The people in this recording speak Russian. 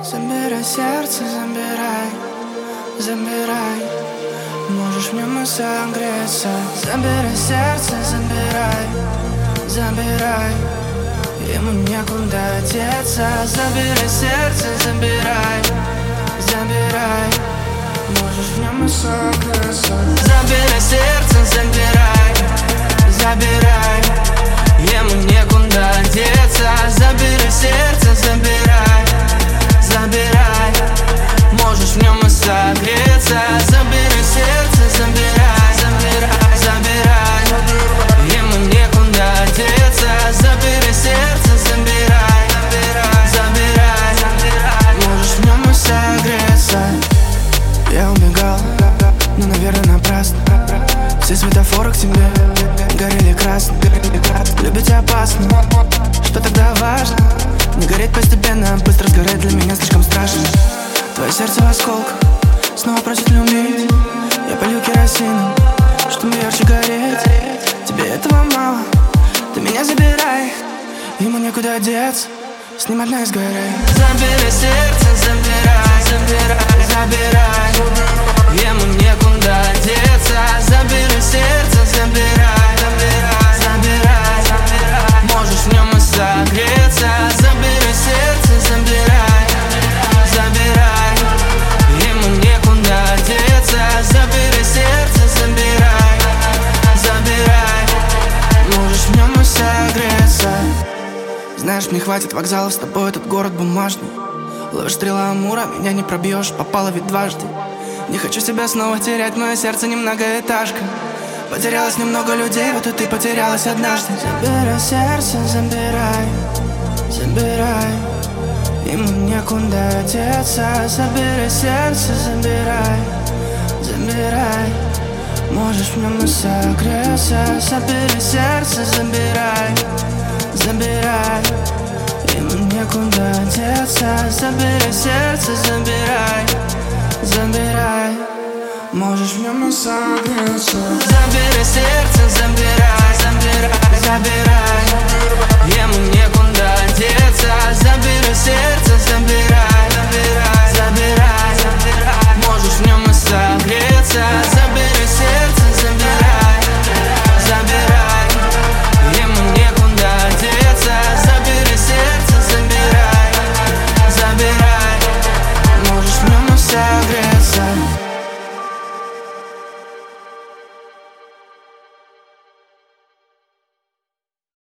Забирай сердце, забирай, забирай. Можешь в нем и согреться. Забирай сердце, забирай, забирай. Ему некуда деться. Забирай сердце, забирай, забирай. Можешь в нем и согреться. Забирай сердце, забирай, забирай. Ему некуда деться. Забирай сердце, забирай, забирай. Можешь в нем и согреться. Забирай сердце, забирай, забирай, забирай. Ему некуда деться. Забирай сердце, забирай, забирай, забирай. Можешь в нем и согреться. Я убегал, но, наверное, напрасно. Все светофоры к тебе горели красным. Любить опасно, что тогда важно? Не гореть постепенно, быстро сгорать для меня слишком страшно. Твое сердце в осколках, снова просит любить. Я полью керосином, чтобы ярче гореть. Тебе этого мало, ты меня забирай. Ему некуда деться, с ним одна изгорей. Забирай сердце, забирай, забирай, забирай. Ему некуда деться. Забирай сердце, забирай, забирай, забирай, забирай. Можешь в нем и согреться. Забирай сердце, забирай, забирай. Ему некуда деться. Забирай сердце, забирай, забирай. Можешь в нем и согреться. Знаешь, мне хватит вокзалов, с тобой этот город бумажный. Ловишь стрела Амура, меня не пробьешь, попала ведь дважды. Не хочу себя снова терять, мое сердце не многоэтажка. Потерялось немного людей, вот и ты потерялась однажды. Забирай сердце, забирай, забирай. Ему некуда деться. Забирай сердце, забирай, забирай. Можешь в нем и согреться. Забирай сердце, забирай, забирай. Ему некуда деться. Забирай сердце, забирай, забирай. Можешь в нем и согреться. Забирай сердце, забирай.